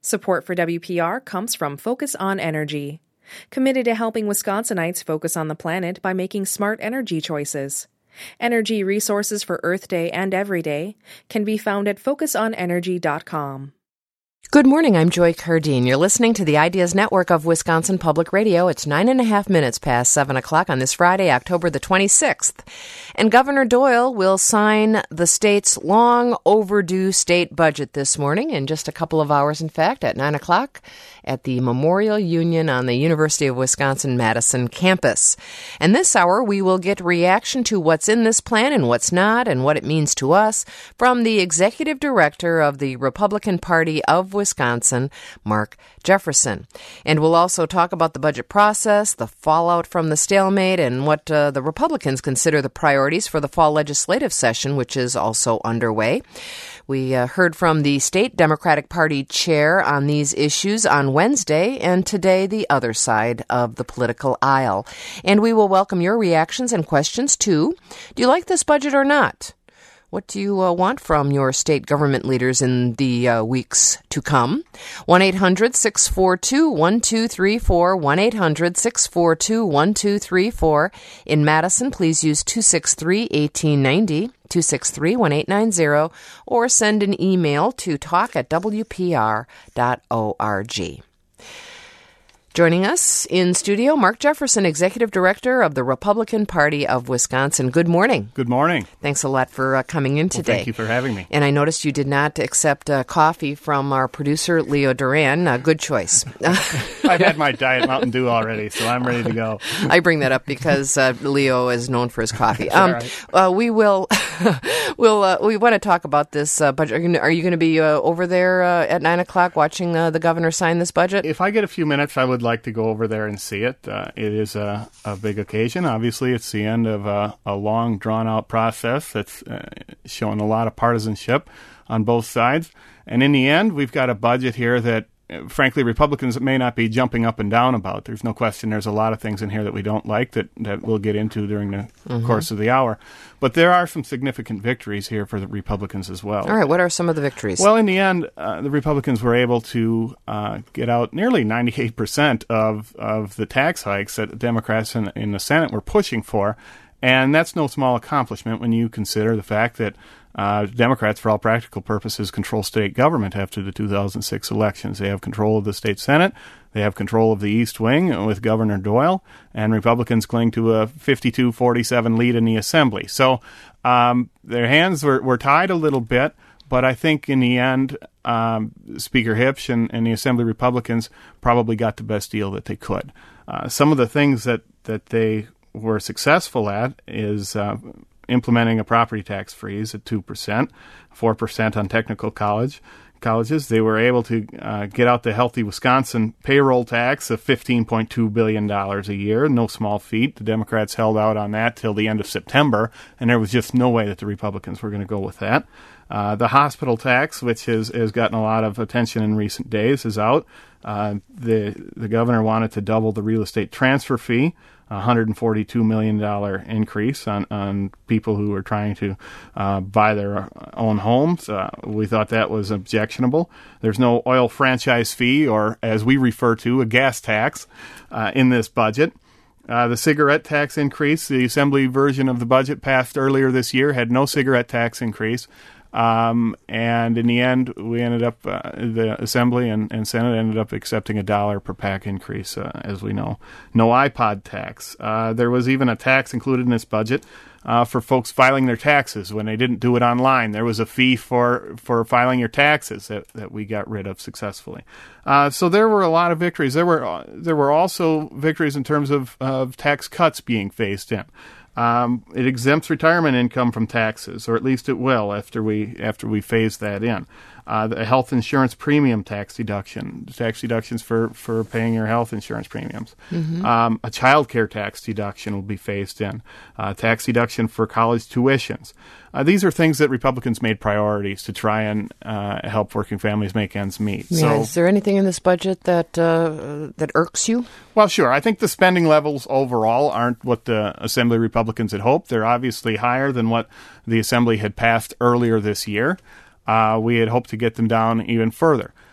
Support for WPR comes from Focus on Energy, committed to helping Wisconsinites focus on the planet by making smart energy choices. Energy resources for Earth Day and Every Day can be found at focusonenergy.com. Good morning, I'm Joy Cardine. You're listening to the Ideas Network of Wisconsin Public Radio. It's 9.5 minutes past 7 o'clock on this Friday, October the 26th. And Governor Doyle will sign the state's long overdue state budget this morning in just a couple of hours, in fact, at 9 o'clock at the Memorial Union on the University of Wisconsin-Madison campus. And this hour, we will get reaction to what's in this plan and what's not and what it means to us from the executive director of the Republican Party of Wisconsin, Mark Jefferson. And we'll also talk about the budget process, the fallout from the stalemate, and what the Republicans consider the priorities for the fall legislative session, which is also underway. We heard from the state Democratic Party chair on these issues on Wednesday, and today the other side of the political aisle. And we will welcome your reactions and questions too. Do you like this budget or not? What do you want from your state government leaders in the weeks to come? 1-800-642-1234, 1-800-642-1234. In Madison, please use 263-1890, 263-1890, or send an email to talk@wpr.org. Joining us in studio, Mark Jefferson, Executive Director of the Republican Party of Wisconsin. Good morning. Good morning. Thanks a lot for coming in today. Well, thank you for having me. And I noticed you did not accept coffee from our producer, Leo Duran. Good choice. I've had my Diet Mountain Dew already, so I'm ready to go. I bring that up because Leo is known for his coffee. Right. We want to talk about this budget. Are you going to be over there at 9 o'clock watching the governor sign this budget? If I get a few minutes, I would like to go over there and see it. It is a big occasion. Obviously, it's the end of a long, drawn-out process that's showing a lot of partisanship on both sides. And in the end, we've got a budget here that, frankly, Republicans may not be jumping up and down about. There's no question there's a lot of things in here that we don't like that we'll get into during the course of the hour. But there are some significant victories here for the Republicans as well. All right, what are some of the victories? Well, in the end, the Republicans were able to get out nearly 98% of the tax hikes that the Democrats in the Senate were pushing for. And that's no small accomplishment when you consider the fact that Democrats, for all practical purposes, control state government after the 2006 elections. They have control of the state Senate. They have control of the East Wing with Governor Doyle. And Republicans cling to a 52-47 lead in the Assembly. So their hands were tied a little bit. But I think in the end, Speaker Hipsch and the Assembly Republicans probably got the best deal that they could. Some of the things that they were successful at is implementing a property tax freeze at 2%, 4% on technical colleges. They were able to get out the Healthy Wisconsin payroll tax of $15.2 billion a year. No small feat. The Democrats held out on that till the end of September, and there was just no way that the Republicans were going to go with that. The hospital tax, which has gotten a lot of attention in recent days, is out. The governor wanted to double the real estate transfer fee, $142 million increase on people who were trying to buy their own homes. We thought that was objectionable. There's no oil franchise fee, or as we refer to, a gas tax in this budget. The cigarette tax increase, the Assembly version of the budget passed earlier this year, had no cigarette tax increase. And in the end, we ended up, the Assembly and Senate ended up accepting $1 per pack increase, as we know. No iPod tax. There was even a tax included in this budget for folks filing their taxes when they didn't do it online. There was a fee for filing your taxes that we got rid of successfully. So there were a lot of victories. There were also victories in terms of tax cuts being phased in. It exempts retirement income from taxes, or at least it will after we phase that in. The health insurance premium tax deductions for paying your health insurance premiums. A child care tax deduction will be phased in. Tax deduction for college tuitions. These are things that Republicans made priorities to try and help working families make ends meet. Yeah, So, is there anything in this budget that irks you? well, sure. I think the spending levels overall aren't what the Assembly Republicans had hoped. They're obviously higher than what the Assembly had passed earlier this year. We had hoped to get them down even further.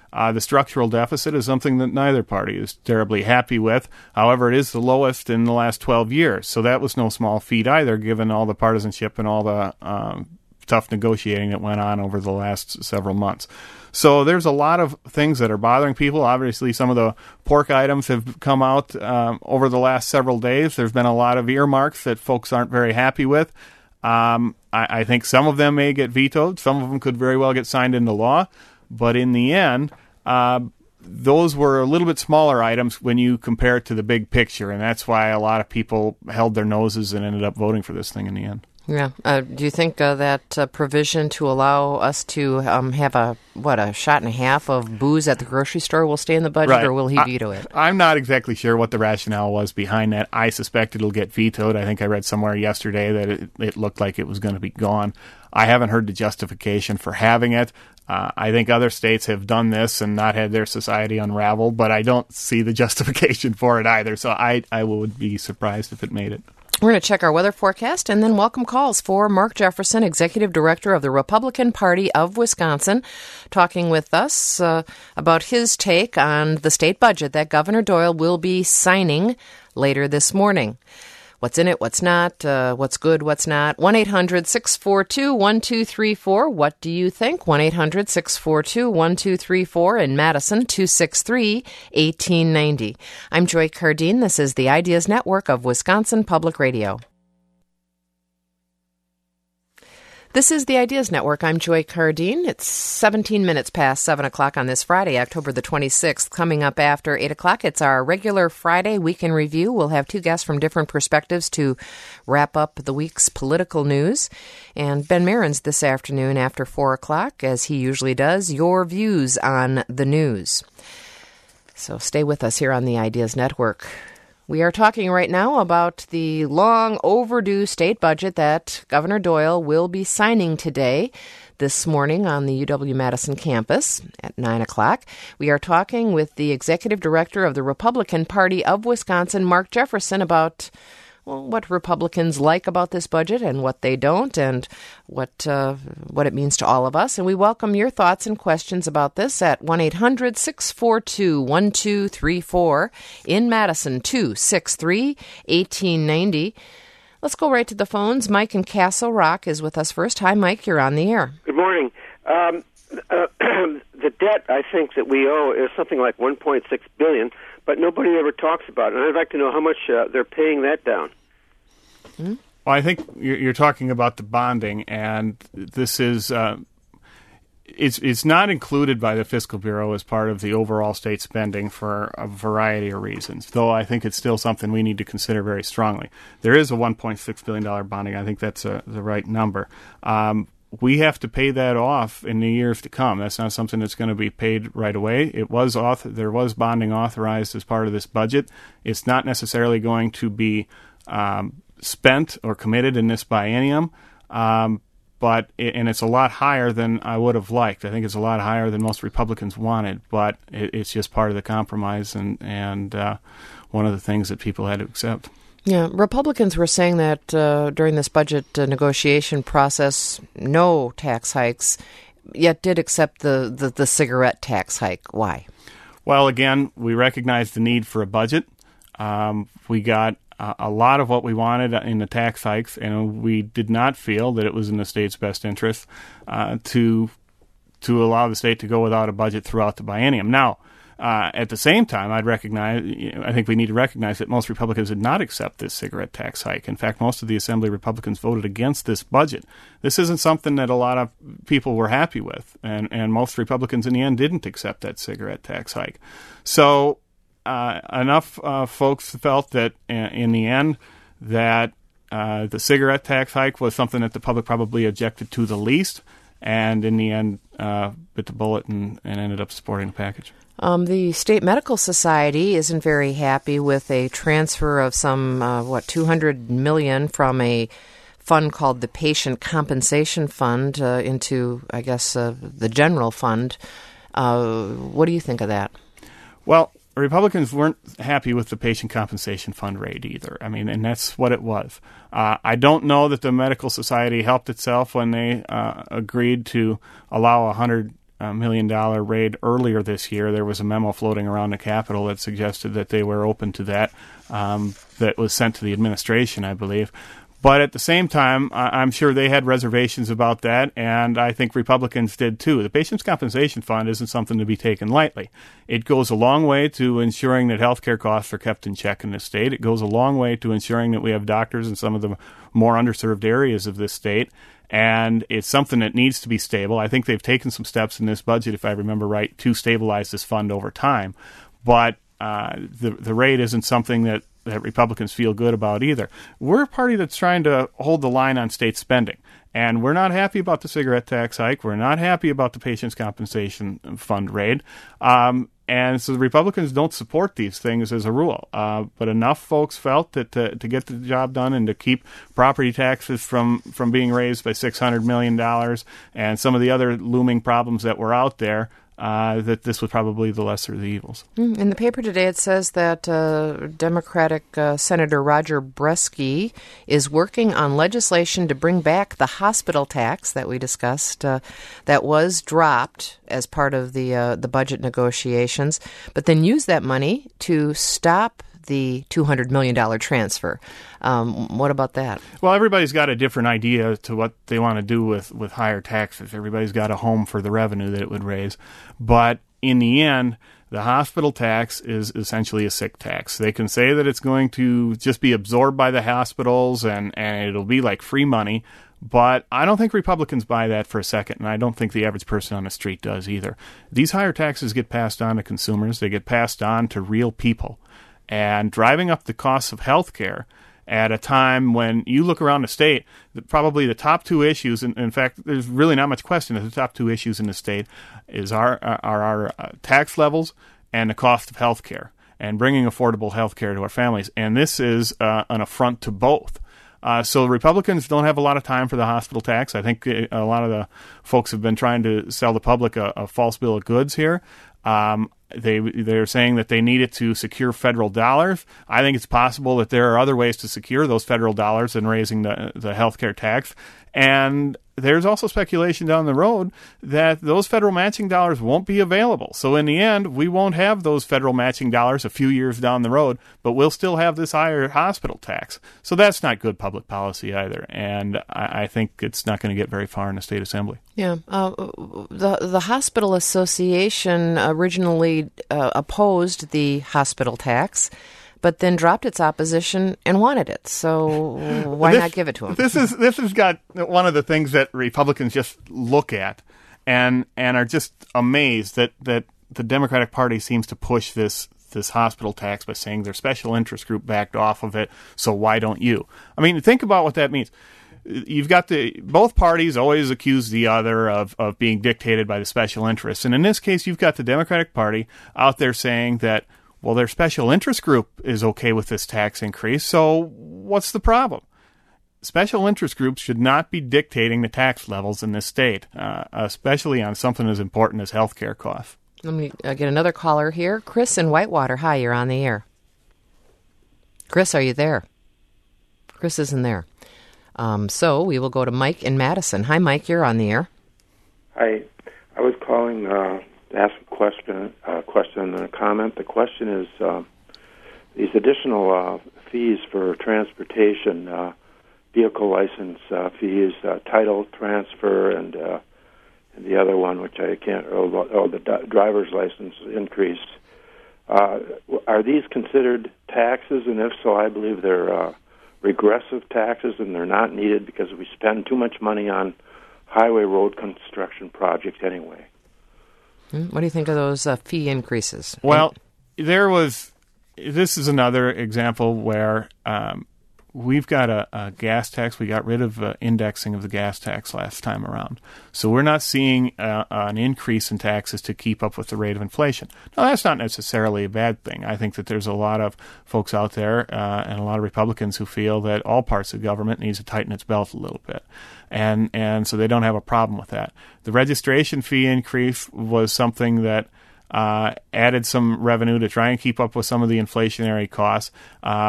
The structural deficit is something that neither party is terribly happy with. However, it is the lowest in the last 12 years. So that was no small feat either, given all the partisanship and all the tough negotiating that went on over the last several months. So there's a lot of things that are bothering people. Obviously, some of the pork items have come out over the last several days. There's been a lot of earmarks that folks aren't very happy with. I think some of them may get vetoed. Some of them could very well get signed into law. But in the end, those were a little bit smaller items when you compare it to the big picture. And that's why a lot of people held their noses and ended up voting for this thing in the end. Yeah. Do you think that provision to allow us to have a shot and a half of booze at the grocery store will stay in the budget, right, or will he veto it? I'm not exactly sure what the rationale was behind that. I suspect it'll get vetoed. I think I read somewhere yesterday that it looked like it was going to be gone. I haven't heard the justification for having it. I think other states have done this and not had their society unravel, but I don't see the justification for it either. So I would be surprised if it made it. We're going to check our weather forecast and then welcome calls for Mark Jefferson, Executive Director of the Republican Party of Wisconsin, talking with us about his take on the state budget that Governor Doyle will be signing later this morning. What's in it, what's not, what's good, what's not. 1-800-642-1234. What do you think? 1-800-642-1234 in Madison, 263-1890. I'm Joy Cardine. This is the Ideas Network of Wisconsin Public Radio. This is the Ideas Network. I'm Joy Cardine. It's 17 minutes past 7 o'clock on this Friday, October the 26th. Coming up after 8 o'clock, it's our regular Friday Week in Review. We'll have two guests from different perspectives to wrap up the week's political news. And Ben Marins this afternoon after 4 o'clock, as he usually does, your views on the news. So stay with us here on the Ideas Network. We are talking right now about the long overdue state budget that Governor Doyle will be signing today, this morning on the UW-Madison campus at 9 o'clock. We are talking with the Executive Director of the Republican Party of Wisconsin, Mark Jefferson, about what Republicans like about this budget and what they don't, and what it means to all of us. And we welcome your thoughts and questions about this at 1-800-642-1234 in Madison, 263-1890. Let's go right to the phones. Mike in Castle Rock is with us first. Hi, Mike. You're on the air. Good morning. The debt, I think, that we owe is something like $1.6 billion, but nobody ever talks about it. And I'd like to know how much they're paying that down. Well, I think you're talking about the bonding, and this is it's not included by the Fiscal Bureau as part of the overall state spending for a variety of reasons, though I think it's still something we need to consider very strongly. There is a $1.6 billion bonding. I think that's the right number. We have to pay that off in the years to come. That's not something that's going to be paid right away. There was bonding authorized as part of this budget. It's not necessarily going to be spent or committed in this biennium, but it's a lot higher than I would have liked. I think it's a lot higher than most Republicans wanted, but it's just part of the compromise and one of the things that people had to accept. Yeah, Republicans were saying that during this budget negotiation process, no tax hikes, yet did accept the cigarette tax hike. Why? Well, again, we recognize the need for a budget. We got a lot of what we wanted in the tax hikes, and we did not feel that it was in the state's best interest to allow the state to go without a budget throughout the biennium. Now, at the same time, I think we need to recognize that most Republicans did not accept this cigarette tax hike. In fact, most of the Assembly Republicans voted against this budget. This isn't something that a lot of people were happy with, and most Republicans in the end didn't accept that cigarette tax hike. So enough folks felt that in the end that the cigarette tax hike was something that the public probably objected to the least, and in the end bit the bullet and ended up supporting the package. The State Medical Society isn't very happy with a transfer of some, $200 million from a fund called the Patient Compensation Fund into, I guess, the general fund. What do you think of that? Well, Republicans weren't happy with the Patient Compensation Fund rate either. I mean, and that's what it was. I don't know that the Medical Society helped itself when they agreed to allow million raid earlier this year. There was a memo floating around the Capitol that suggested that they were open to that. That was sent to the administration, I believe. But at the same time, I'm sure they had reservations about that, and I think Republicans did too. The Patients' Compensation Fund isn't something to be taken lightly. It goes a long way to ensuring that health care costs are kept in check in this state. It goes a long way to ensuring that we have doctors in some of the more underserved areas of this state, and it's something that needs to be stable. I think they've taken some steps in this budget, if I remember right, to stabilize this fund over time. But the rate isn't something that Republicans feel good about either. We're a party that's trying to hold the line on state spending, and we're not happy about the cigarette tax hike. We're not happy about the Patients' Compensation Fund raid. And so the Republicans don't support these things as a rule. But enough folks felt that to get the job done and to keep property taxes from being raised by $600 million and some of the other looming problems that were out there, that this was probably the lesser of the evils. In the paper today, it says that Democratic Senator Roger Bresky is working on legislation to bring back the hospital tax that we discussed that was dropped as part of the budget negotiations, but then use that money to stop the $200 million transfer. What about that? Well, everybody's got a different idea to what they want to do with higher taxes. Everybody's got a home for the revenue that it would raise. But in the end, the hospital tax is essentially a sick tax. They can say that it's going to just be absorbed by the hospitals and it'll be like free money. But I don't think Republicans buy that for a second, and I don't think the average person on the street does either. These higher taxes get passed on to consumers. They get passed on to real people. And driving up the costs of health care at a time when you look around the state, probably the top two issues, and in fact, there's really not much question that the top two issues in the state is our tax levels and the cost of health care and bringing affordable health care to our families. And this is an affront to both. So Republicans don't have a lot of time for the hospital tax. I think a lot of the folks have been trying to sell the public a false bill of goods here. They're saying that they need it to secure federal dollars. I think it's possible that there are other ways to secure those federal dollars than raising the health care tax. And there's also speculation down the road that those federal matching dollars won't be available. So in the end, we won't have those federal matching dollars a few years down the road, but we'll still have this higher hospital tax. So that's not good public policy either. And I think it's not going to get very far in the state assembly. Yeah. The Hospital Association originally opposed the hospital tax, but then dropped its opposition and wanted it. So why not give it to them? This has got one of the things that Republicans just look at and are just amazed that the Democratic Party seems to push this hospital tax by saying their special interest group backed off of it, so why don't you? I mean, think about what that means. You've got both parties always accuse the other of being dictated by the special interests. And in this case, you've got the Democratic Party out there saying that, well, their special interest group is okay with this tax increase, so what's the problem? Special interest groups should not be dictating the tax levels in this state, especially on something as important as health care costs. Let me get another caller here. Chris in Whitewater. Hi, you're on the air. Chris, are you there? Chris isn't there. So we will go to Mike in Madison. Hi, Mike, you're on the air. Hi. I was calling to ask a question and a comment. The question is these additional fees for transportation, vehicle license fees, title transfer, and the other one, which I can't, the driver's license increase. Are these considered taxes? And if so, I believe they're regressive taxes, and they're not needed because we spend too much money on highway road construction projects anyway. What do you think of those fee increases? Well, this is another example where we've got a gas tax. We got rid of indexing of the gas tax last time around. So we're not seeing an increase in taxes to keep up with the rate of inflation. Now, that's not necessarily a bad thing. I think that there's a lot of folks out there and a lot of Republicans who feel that all parts of government needs to tighten its belt a little bit. And so they don't have a problem with that. The registration fee increase was something that added some revenue to try and keep up with some of the inflationary costs.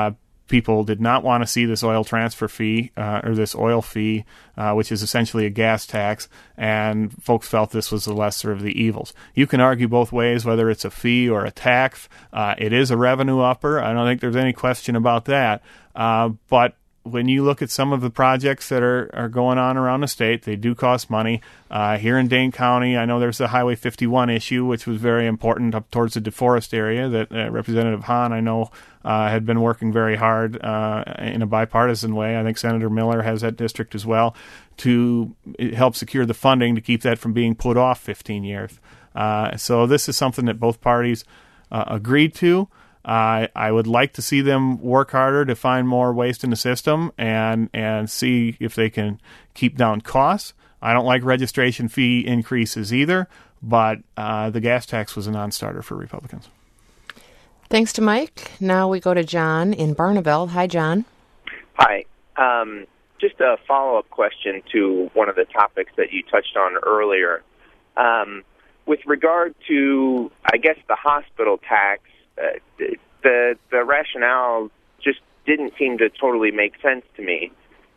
people did not want to see this oil transfer fee or this oil fee, which is essentially a gas tax, and folks felt this was the lesser of the evils. You can argue both ways, whether it's a fee or a tax. It is a revenue upper. I don't think there's any question about that. But when you look at some of the projects that are going on around the state, they do cost money. Here in Dane County, I know there's the Highway 51 issue, which was very important up towards the DeForest area that Representative Hahn, I know, had been working very hard in a bipartisan way. I think Senator Miller has that district as well, to help secure the funding to keep that from being put off 15 years. So this is something that both parties agreed to. I would like to see them work harder to find more waste in the system and see if they can keep down costs. I don't like registration fee increases either, but the gas tax was a non-starter for Republicans. Thanks to Mike. Now we go to John in Barneveld. Hi, John. Hi. Just a follow-up question to one of the topics that you touched on earlier. With regard to, I guess, the hospital tax, the rationale just didn't seem to totally make sense to me.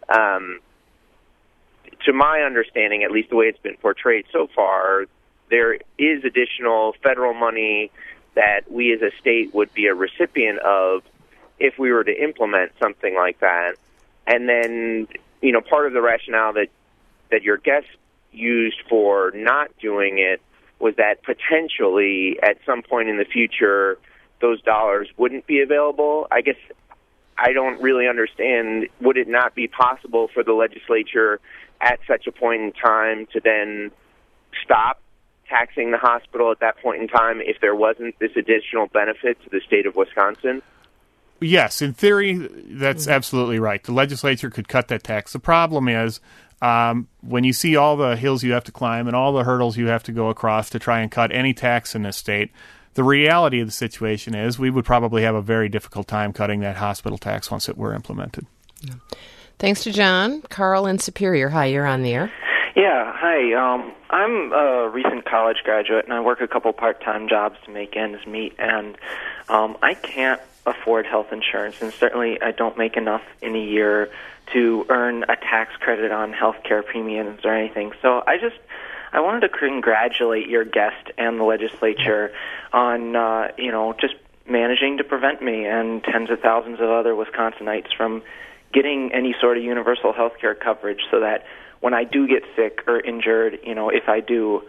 To my understanding, at least the way it's been portrayed so far, there is additional federal money that we as a state would be a recipient of if we were to implement something like that. And then, part of the rationale that your guest used for not doing it was that potentially at some point in the future those dollars wouldn't be available. I guess I don't really understand. Would it not be possible for the legislature at such a point in time to then stop taxing the hospital at that point in time if there wasn't this additional benefit to the state of Wisconsin? Yes, in theory, that's absolutely right. The legislature could cut that tax. The problem is when you see all the hills you have to climb and all the hurdles you have to go across to try and cut any tax in this state, the reality of the situation is we would probably have a very difficult time cutting that hospital tax once it were implemented. Yeah. Thanks to John. Carl in Superior. Hi, you're on the air. Yeah, hi. I'm a recent college graduate, and I work a couple part-time jobs to make ends meet, and I can't afford health insurance, and certainly I don't make enough in a year to earn a tax credit on health care premiums or anything. So I wanted to congratulate your guest and the legislature on, just managing to prevent me and tens of thousands of other Wisconsinites from getting any sort of universal health care coverage, so that when I do get sick or injured, if I do,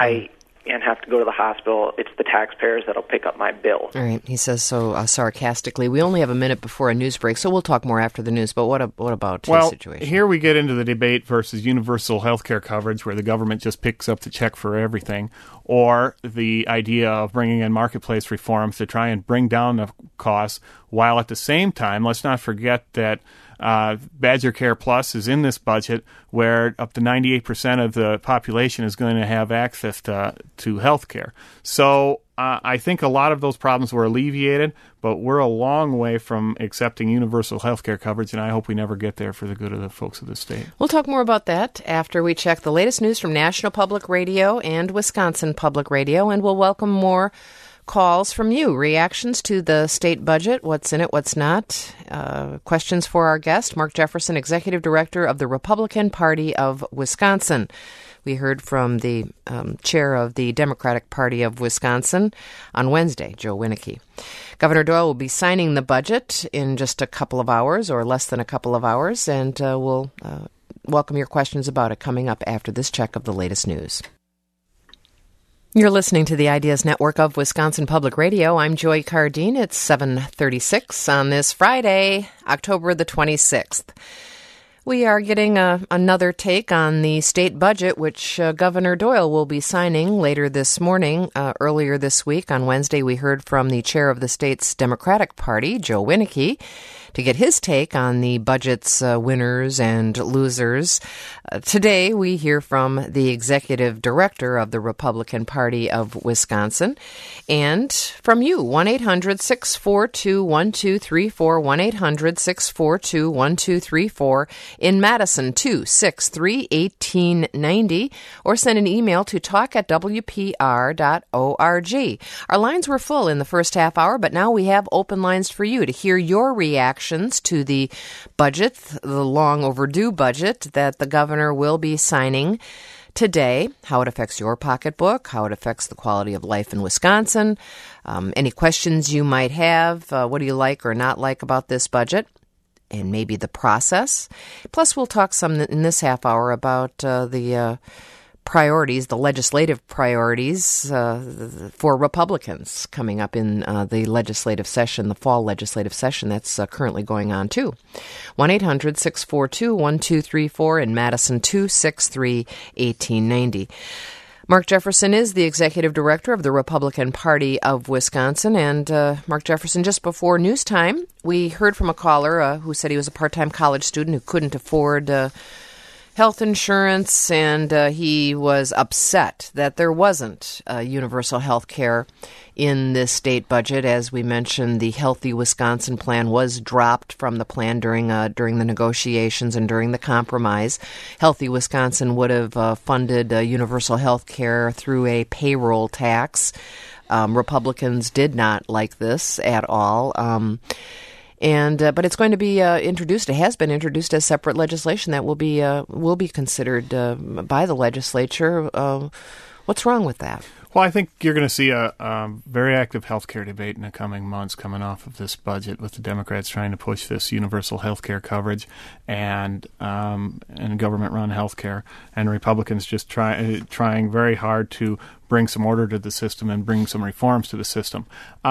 and have to go to the hospital, it's the taxpayers that'll pick up my bill. All right, he says so sarcastically. We only have a minute before a news break, so we'll talk more after the news. But what about his situation? Well, here we get into the debate versus universal health care coverage, where the government just picks up the check for everything, or the idea of bringing in marketplace reforms to try and bring down the costs, while at the same time, let's not forget that Badger Care Plus is in this budget, where up to 98% of the population is going to have access to health care. So I think a lot of those problems were alleviated, but we're a long way from accepting universal health care coverage, and I hope we never get there for the good of the folks of the state. We'll talk more about that after we check the latest news from National Public Radio and Wisconsin Public Radio, and we'll welcome more calls from you, reactions to the state budget, what's in it, what's not, questions for our guest, Mark Jefferson, Executive Director of the Republican Party of Wisconsin. We heard from the chair of the Democratic Party of Wisconsin on Wednesday, Joe Winnicke. Governor Doyle will be signing the budget in just a couple of hours, or less than a couple of hours, and we'll welcome your questions about it coming up after this check of the latest news. You're listening to the Ideas Network of Wisconsin Public Radio. I'm Joy Cardine. It's 7:36 on this Friday, October the 26th. We are getting another take on the state budget, which Governor Doyle will be signing later this morning. Earlier this week, on Wednesday, we heard from the chair of the state's Democratic Party, Joe Winnicke, to get his take on the budget's winners and losers. Today, we hear from the executive director of the Republican Party of Wisconsin, and from you, 1-800-642-1234, 1-800-642-1234, in Madison, 263-1890, or send an email to talk@wpr.org. Our lines were full in the first half hour, but now we have open lines for you to hear your reaction reactions to the budget, the long overdue budget that the governor will be signing today, how it affects your pocketbook, how it affects the quality of life in Wisconsin, any questions you might have, what do you like or not like about this budget, and maybe the process. Plus, we'll talk some in this half hour about the priorities, the legislative priorities for Republicans coming up in the legislative session, the fall legislative session that's currently going on, too. 1-800-642-1234 in Madison, 263-1890. Mark Jefferson is the executive director of the Republican Party of Wisconsin. And Mark Jefferson, just before news time, we heard from a caller who said he was a part-time college student who couldn't afford health insurance, and he was upset that there wasn't universal health care in this state budget. As we mentioned, the Healthy Wisconsin plan was dropped from the plan during the negotiations and during the compromise. Healthy Wisconsin would have funded universal health care through a payroll tax. Republicans did not like this at all. But it's going to be introduced. It has been introduced as separate legislation that will be considered by the legislature. What's wrong with that? Well, I think you're going to see a very active healthcare debate in the coming months coming off of this budget, with the Democrats trying to push this universal healthcare coverage and government-run healthcare, and Republicans just trying very hard to bring some order to the system and bring some reforms to the system.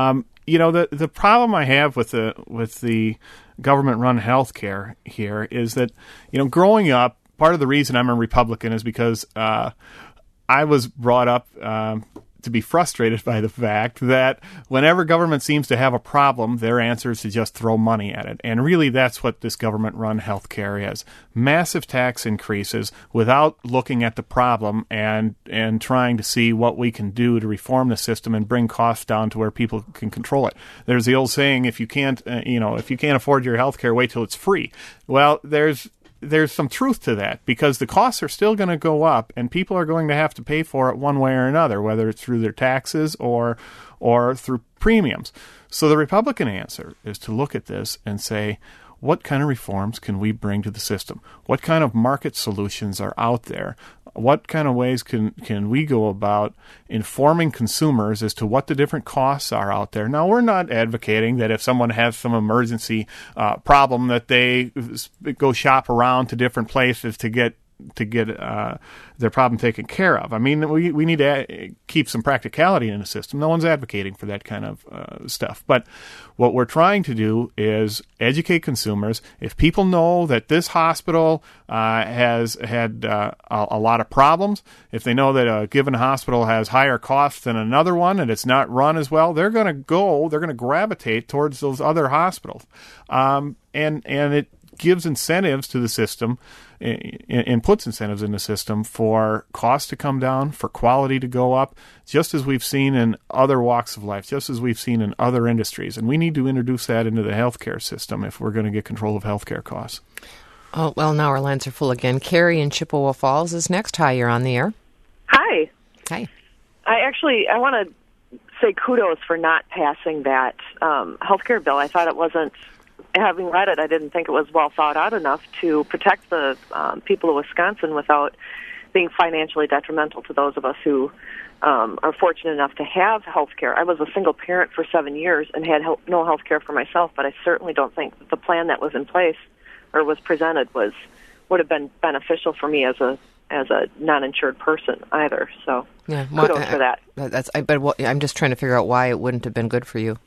The problem I have with the government-run healthcare here is that, growing up, part of the reason I'm a Republican is because I was brought up to be frustrated by the fact that whenever government seems to have a problem, their answer is to just throw money at it. And really, that's what this government-run healthcare is. Massive tax increases without looking at the problem and trying to see what we can do to reform the system and bring costs down to where people can control it. There's the old saying, if you can't afford your healthcare, wait till it's free. Well, there's some truth to that, because the costs are still going to go up and people are going to have to pay for it one way or another, whether it's through their taxes or through premiums. So the Republican answer is to look at this and say, what kind of reforms can we bring to the system? What kind of market solutions are out there? What kind of ways can we go about informing consumers as to what the different costs are out there? Now, we're not advocating that if someone has some emergency problem that they go shop around to different places to get their problem taken care of. I mean, we need to keep some practicality in the system. No one's advocating for that kind of stuff. But what we're trying to do is educate consumers. If people know that this hospital has had a lot of problems, if they know that a given hospital has higher costs than another one and it's not run as well, they're going to gravitate towards those other hospitals. And it gives incentives to the system and puts incentives in the system for costs to come down, for quality to go up, just as we've seen in other walks of life, just as we've seen in other industries. And we need to introduce that into the healthcare system if we're going to get control of healthcare costs. Oh, well, now our lines are full again. Carrie in Chippewa Falls is next. Hi, you're on the air. Hi. Hi. I want to say kudos for not passing that healthcare bill. I thought it wasn't, having read it, I didn't think it was well thought out enough to protect the people of Wisconsin without being financially detrimental to those of us who are fortunate enough to have health care. I was a single parent for 7 years and had no health care for myself, but I certainly don't think that the plan that was in place or was presented would have been beneficial for me as a non-insured person either. So kudos for that. I'm just trying to figure out why it wouldn't have been good for you.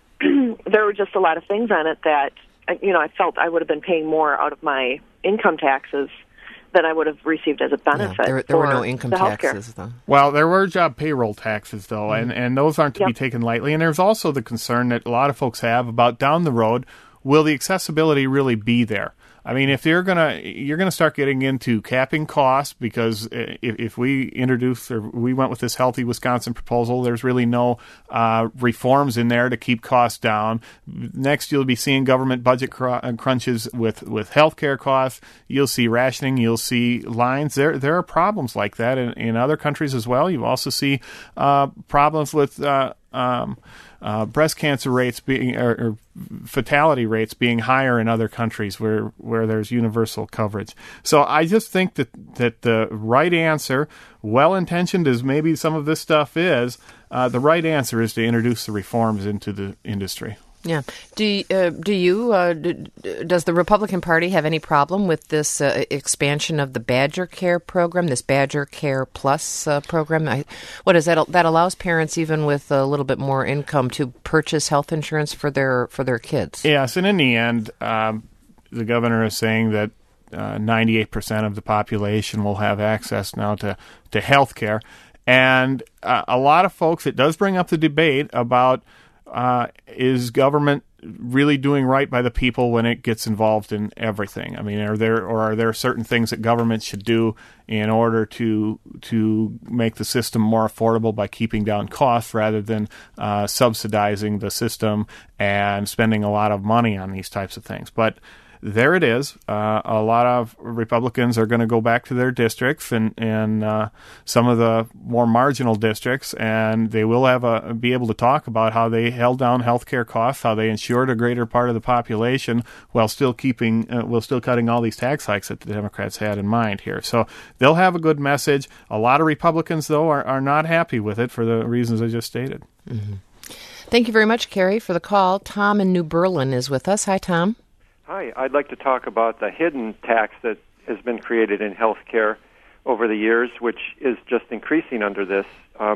There were just a lot of things on it that, I felt I would have been paying more out of my income taxes than I would have received as a benefit. Yeah, there were no income taxes, though. Well, there were job payroll taxes, though, and those aren't to be taken lightly. And there's also the concern that a lot of folks have about down the road, will the accessibility really be there? I mean, if you're gonna start getting into capping costs, because if we went with this Healthy Wisconsin proposal, there's really no reforms in there to keep costs down. Next, you'll be seeing government budget crunches with healthcare costs. You'll see rationing. You'll see lines. There are problems like that in other countries as well. You also see problems with breast cancer rates being or fatality rates being higher in other countries where there's universal coverage. So I just think that the right answer, well-intentioned as maybe some of this stuff is, the right answer is to introduce the reforms into the industry. Yeah. Does the Republican Party have any problem with this expansion of the Badger Care program, this Badger Care Plus program? What is that? That allows parents even with a little bit more income to purchase health insurance for their kids. Yes, and in the end, the governor is saying that 98% of the population will have access now to health care. And a lot of folks, it does bring up the debate about is government really doing right by the people when it gets involved in everything? I mean, are there certain things that government should do in order to make the system more affordable by keeping down costs rather than subsidizing the system and spending a lot of money on these types of things? But there it is. A lot of Republicans are going to go back to their districts and some of the more marginal districts, and they will be able to talk about how they held down healthcare costs, how they insured a greater part of the population while still cutting all these tax hikes that the Democrats had in mind here. So they'll have a good message. A lot of Republicans, though, are not happy with it for the reasons I just stated. Mm-hmm. Thank you very much, Carrie, for the call. Tom in New Berlin is with us. Hi, Tom. Hi, I'd like to talk about the hidden tax that has been created in healthcare over the years, which is just increasing under this.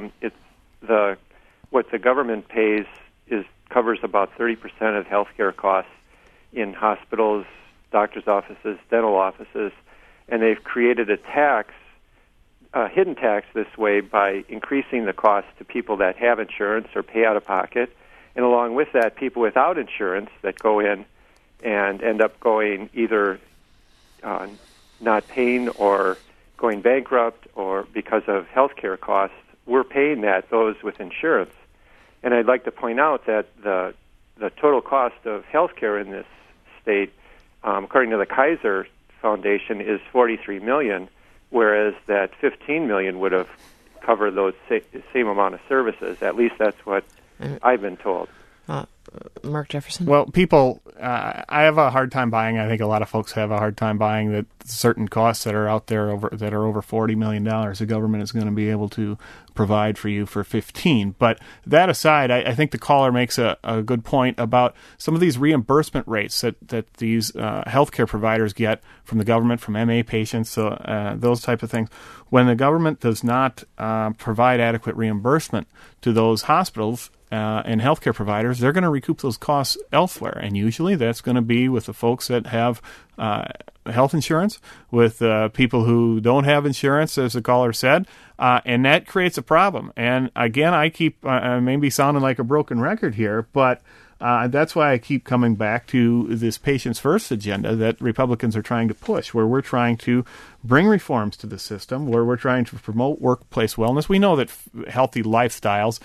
What the government pays covers about 30% of healthcare costs in hospitals, doctors' offices, dental offices, and they've created a hidden tax this way by increasing the cost to people that have insurance or pay out of pocket, and along with that, people without insurance that go in and end up going either not paying or going bankrupt or because of healthcare costs. We're paying those with insurance. And I'd like to point out that the total cost of healthcare in this state, according to the Kaiser Foundation, is $43 million, whereas that $15 million would have covered those same amount of services. At least that's what I've been told. Mark Jefferson? Well, people, I have a hard time buying. I think a lot of folks have a hard time buying that certain costs that are out there that are over $40 million, the government is going to be able to provide for you for 15. But that aside, I think the caller makes a good point about some of these reimbursement rates that these healthcare providers get from the government, from MA patients, those type of things. When the government does not provide adequate reimbursement to those hospitals and healthcare providers, they're going to recoup those costs elsewhere. And usually that's going to be with the folks that have health insurance, with people who don't have insurance, as the caller said, and that creates a problem. And again, I keep maybe sounding like a broken record here, but that's why I keep coming back to this Patients First agenda that Republicans are trying to push, where we're trying to bring reforms to the system, where we're trying to promote workplace wellness. We know that healthy lifestyles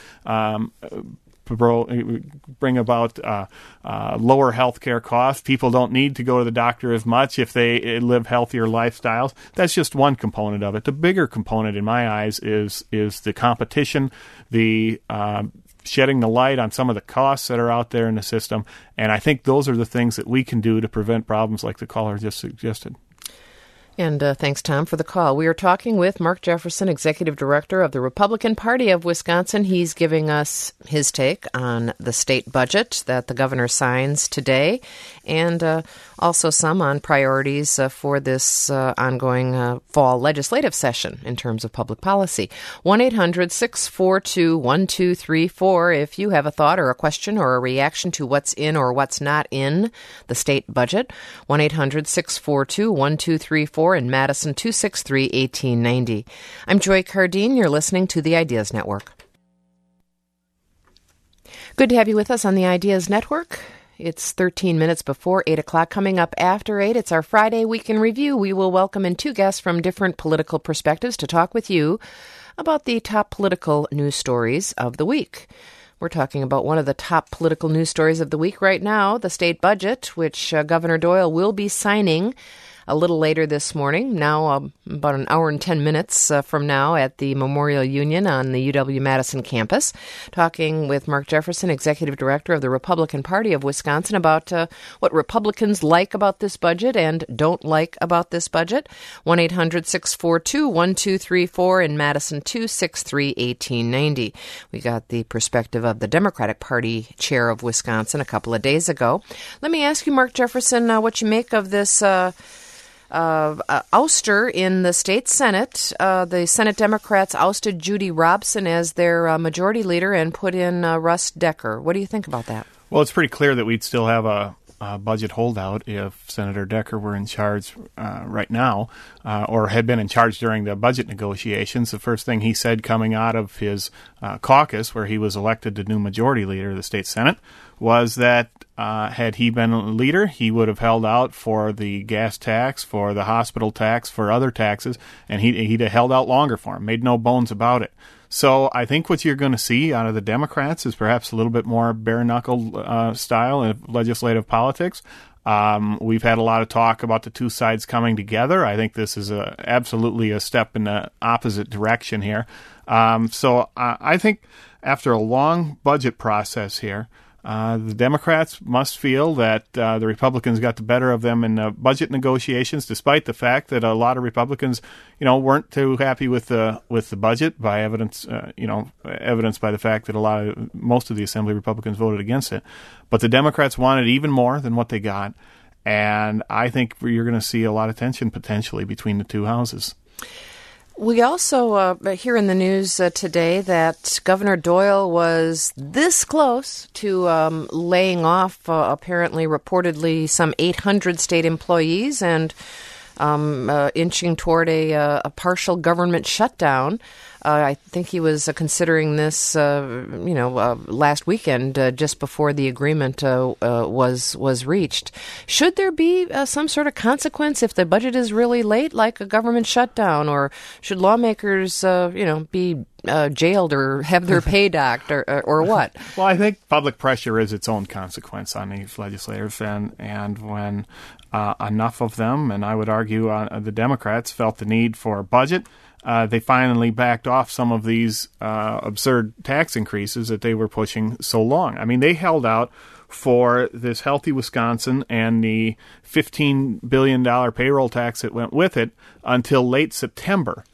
bring about lower health care costs. People don't need to go to the doctor as much if they live healthier lifestyles. That's just one component of it. The bigger component, in my eyes, is the competition, the shedding the light on some of the costs that are out there in the system. And I think those are the things that we can do to prevent problems like the caller just suggested. And thanks, Tom, for the call. We are talking with Mark Jefferson, Executive Director of the Republican Party of Wisconsin. He's giving us his take on the state budget that the governor signs today, and also some on priorities for this ongoing fall legislative session in terms of public policy. 1-800-642-1234 if you have a thought or a question or a reaction to what's in or what's not in the state budget. 1-800-642-1234 in Madison, 263-1890. I'm Joy Cardine. You're listening to the Ideas Network. Good to have you with us on the Ideas Network. It's 13 minutes before 8 o'clock. Coming up after 8, it's our Friday Week in Review. We will welcome in two guests from different political perspectives to talk with you about the top political news stories of the week. We're talking about one of the top political news stories of the week right now, the state budget, which Governor Doyle will be signing a little later this morning, now about an hour and 10 minutes from now at the Memorial Union on the UW-Madison campus, talking with Mark Jefferson, Executive Director of the Republican Party of Wisconsin, about what Republicans like about this budget and don't like about this budget. 1-800-642-1234 in Madison, 263-1890. We got the perspective of the Democratic Party chair of Wisconsin a couple of days ago. Let me ask you, Mark Jefferson, what you make of this ouster in the state Senate. The Senate Democrats ousted Judy Robson as their majority leader and put in Russ Decker. What do you think about that? Well, it's pretty clear that we'd still have a budget holdout if Senator Decker were in charge right now, or had been in charge during the budget negotiations. The first thing he said coming out of his caucus, where he was elected the new majority leader of the state Senate, was that had he been leader, he would have held out for the gas tax, for the hospital tax, for other taxes, and he'd have held out longer for him, made no bones about it. So I think what you're going to see out of the Democrats is perhaps a little bit more bare-knuckle style of legislative politics. We've had a lot of talk about the two sides coming together. I think this is absolutely a step in the opposite direction here. So I think after a long budget process here, the Democrats must feel that the Republicans got the better of them in the budget negotiations, despite the fact that a lot of Republicans, weren't too happy with the budget, by evidenced by the fact that most of the Assembly Republicans voted against it. But the Democrats wanted even more than what they got, and I think you're going to see a lot of tension potentially between the two houses. We also hear in the news today that Governor Doyle was this close to laying off, apparently, reportedly, some 800 state employees and inching toward a partial government shutdown. I think he was considering this, last weekend, just before the agreement was reached. Should there be some sort of consequence if the budget is really late, like a government shutdown, or should lawmakers, be jailed or have their pay docked, or what? Well, I think public pressure is its own consequence on these legislators, and when enough of them, and I would argue the Democrats, felt the need for a budget, they finally backed off some of these absurd tax increases that they were pushing so long. I mean, they held out for this Healthy Wisconsin and the $15 billion payroll tax that went with it until late September,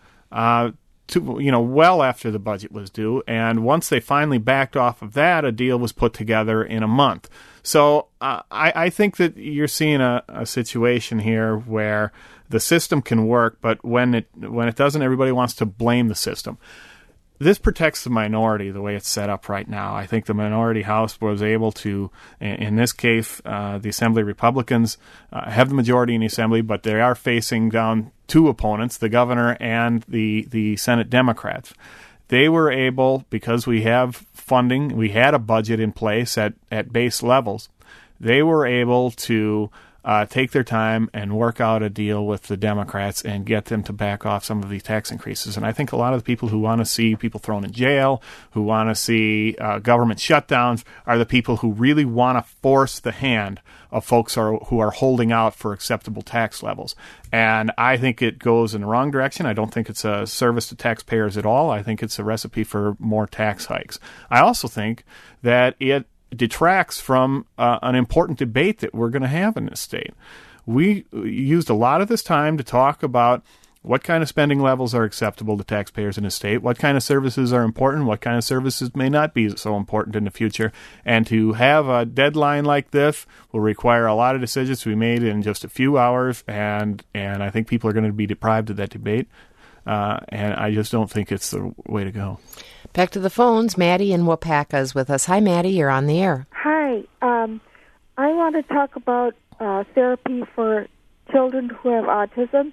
well after the budget was due. And once they finally backed off of that, a deal was put together in a month. So I think that you're seeing a situation here where the system can work, but when it doesn't, everybody wants to blame the system. This protects the minority the way it's set up right now. I think the minority House was able to, in this case, the Assembly Republicans have the majority in the Assembly, but they are facing down two opponents, the governor and the Senate Democrats. They were able, because we have funding, we had a budget in place at base levels, they were able to take their time and work out a deal with the Democrats and get them to back off some of these tax increases. And I think a lot of the people who want to see people thrown in jail, who want to see government shutdowns, are the people who really want to force the hand of folks who are holding out for acceptable tax levels. And I think it goes in the wrong direction. I don't think it's a service to taxpayers at all. I think it's a recipe for more tax hikes. I also think that it detracts from an important debate that we're going to have in this state. We used a lot of this time to talk about what kind of spending levels are acceptable to taxpayers in the state, what kind of services are important, what kind of services may not be so important in the future. And to have a deadline like this will require a lot of decisions to be made in just a few hours, and I think people are going to be deprived of that debate. And I just don't think it's the way to go. Back to the phones. Maddie in Wapaka is with us. Hi, Maddie. You're on the air. Hi. I want to talk about therapy for children who have autism.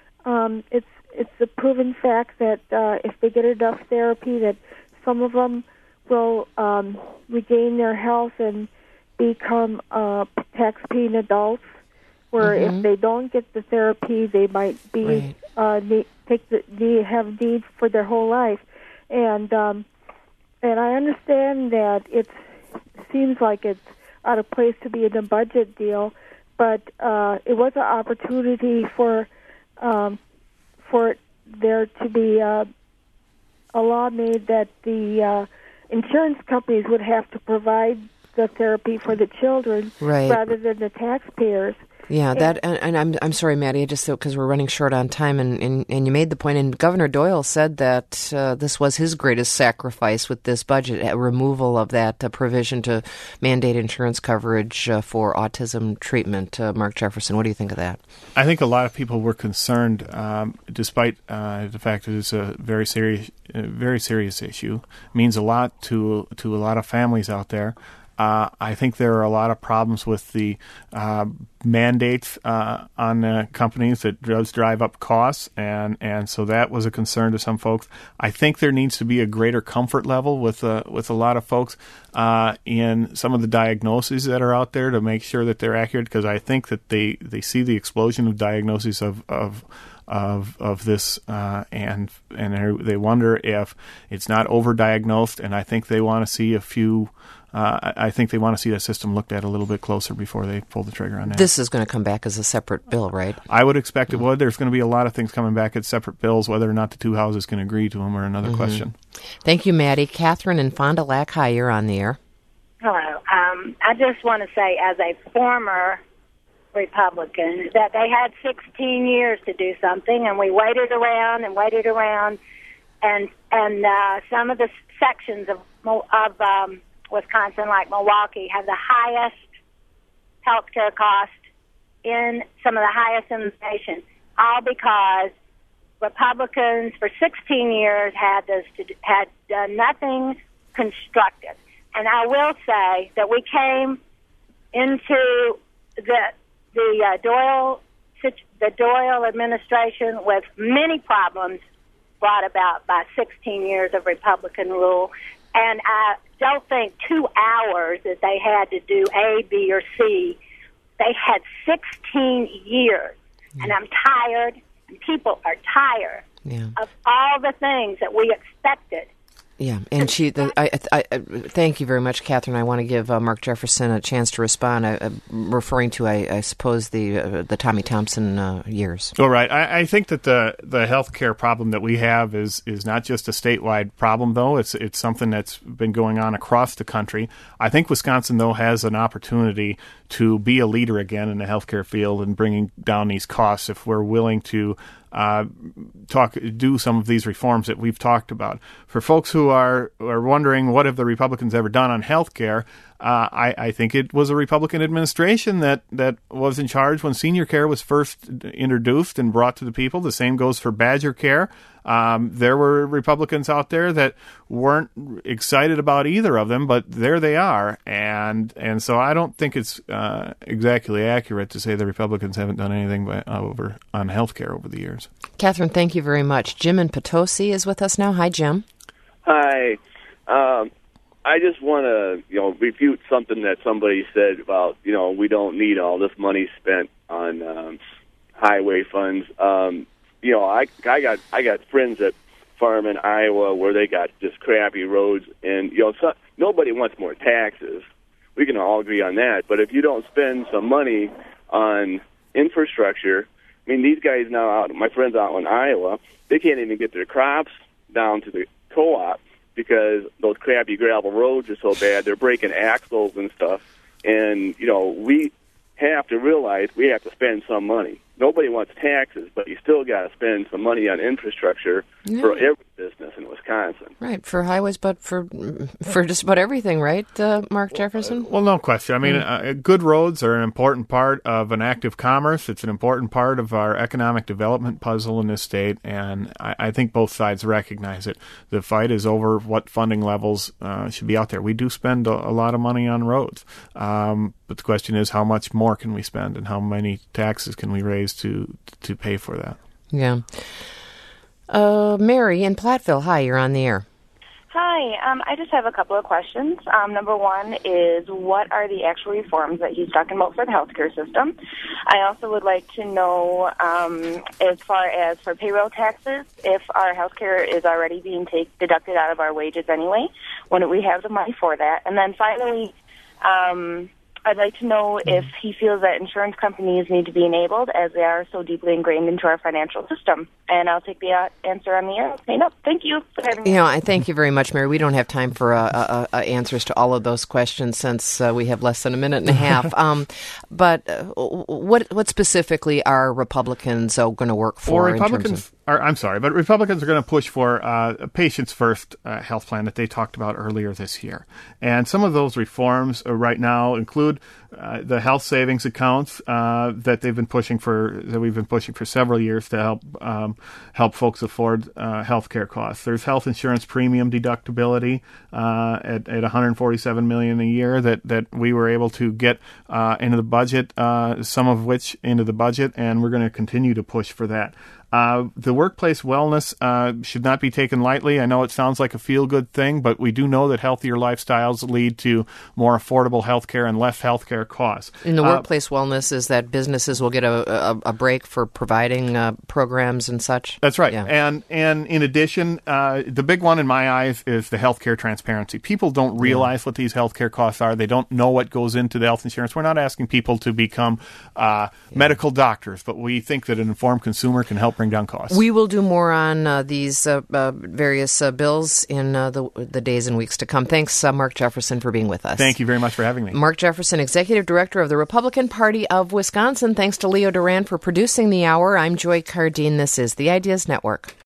It's a proven fact that if they get enough therapy, that some of them will regain their health and become tax-paying adults. Where if they don't get the therapy, they might be have need for their whole life. And I understand that it seems like it's out of place to be in a budget deal, but it was an opportunity for there to be a law made that the insurance companies would have to provide the therapy for the children rather than the taxpayers. Yeah, that and I'm sorry, Maddie, just because we're running short on time, and you made the point, and Governor Doyle said that this was his greatest sacrifice with this budget, a removal of that provision to mandate insurance coverage for autism treatment. Mark Jefferson, what do you think of that? I think a lot of people were concerned, despite the fact that it's a very serious issue. It means a lot to a lot of families out there. I think there are a lot of problems with the mandates on companies that does drive up costs, and so that was a concern to some folks. I think there needs to be a greater comfort level with a lot of folks in some of the diagnoses that are out there to make sure that they're accurate, because I think that they see the explosion of diagnoses of this, and they wonder if it's not overdiagnosed, and I think they want to see a few. I think they want to see that system looked at a little bit closer before they pull the trigger on that. This is going to come back as a separate bill, right? I would expect it would. There's going to be a lot of things coming back as separate bills. Whether or not the two houses can agree to them are another question. Thank you, Maddie. Catherine in Fond du Lac, hi, you're on the air. Hello. I just want to say, as a former Republican, that they had 16 years to do something, and we waited around, and some of the sections of Wisconsin, like Milwaukee, have the highest health care cost in some of the highest in the nation, all because Republicans for 16 years had done nothing constructive. And I will say that we came into the Doyle administration with many problems brought about by 16 years of Republican rule. And I don't think 2 hours that they had to do A, B, or C. They had 16 years. And I'm tired, and people are tired of all the things that we expected. Yeah, and I thank you very much, Catherine. I want to give Mark Jefferson a chance to respond, referring to, I suppose, the Tommy Thompson years. All right. I think that the health care problem that we have is not just a statewide problem, though. It's something that's been going on across the country. I think Wisconsin, though, has an opportunity to be a leader again in the healthcare field and bringing down these costs if we're willing to do some of these reforms that we've talked about. For folks who are wondering what have the Republicans ever done on health care, I think it was a Republican administration that was in charge when senior care was first introduced and brought to the people. The same goes for Badger Care. There were Republicans out there that weren't excited about either of them, but there they are. And so I don't think it's exactly accurate to say the Republicans haven't done anything on health care over the years. Catherine, thank you very much. Jim in Potosi is with us now. Hi, Jim. Hi. I just want to, refute something that somebody said about, we don't need all this money spent on highway funds. I got friends that farm in Iowa where they got just crappy roads, and nobody wants more taxes. We can all agree on that. But if you don't spend some money on infrastructure, I mean, these guys now my friends out in Iowa, they can't even get their crops down to the co-op because those crappy gravel roads are so bad. They're breaking axles and stuff. And, we have to realize we have to spend some money. Nobody wants taxes, but you still got to spend some money on infrastructure for every business in Wisconsin. Right, for highways, but for just about everything, right, Mark Jefferson? Well, no question. I mean, good roads are an important part of an active commerce. It's an important part of our economic development puzzle in this state, and I think both sides recognize it. The fight is over what funding levels should be out there. We do spend a lot of money on roads, but the question is how much more can we spend and how many taxes can we raise to pay for that? Yeah. Mary in Platteville, hi, you're on the air. Hi, I just have a couple of questions. Number one is, what are the actual reforms that he's talking about for the healthcare system? I also would like to know, as far as for payroll taxes, if our healthcare is already being deducted out of our wages anyway, when do we have the money for that? And then finally, I'd like to know if he feels that insurance companies need to be enabled as they are so deeply ingrained into our financial system. And I'll take the answer on the air. Okay, no, thank you for having me. I thank you very much, Mary. We don't have time for answers to all of those questions since we have less than a minute and a half. But what specifically are Republicans going to work for? Well, Republicans are going to push for a patients first health plan that they talked about earlier this year. And some of those reforms right now include the health savings accounts that we've been pushing for several years to help folks afford health care costs. There's health insurance premium deductibility at $147 million a year that we were able to get into the budget, some of which into the budget, and we're going to continue to push for that. The workplace wellness should not be taken lightly. I know it sounds like a feel-good thing, but we do know that healthier lifestyles lead to more affordable health care and less health care costs. And the workplace wellness is that businesses will get a break for providing programs and such? That's right. Yeah. And in addition, the big one in my eyes is the health care transparency. People don't realize what these health care costs are. They don't know what goes into the health insurance. We're not asking people to become medical doctors, but we think that an informed consumer can help bring down costs. We will do more on these various bills in the days and weeks to come. Thanks, Mark Jefferson, for being with us. Thank you very much for having me. Mark Jefferson, Executive Director of the Republican Party of Wisconsin. Thanks to Leo Duran for producing the hour. I'm Joy Cardine. This is the Ideas Network.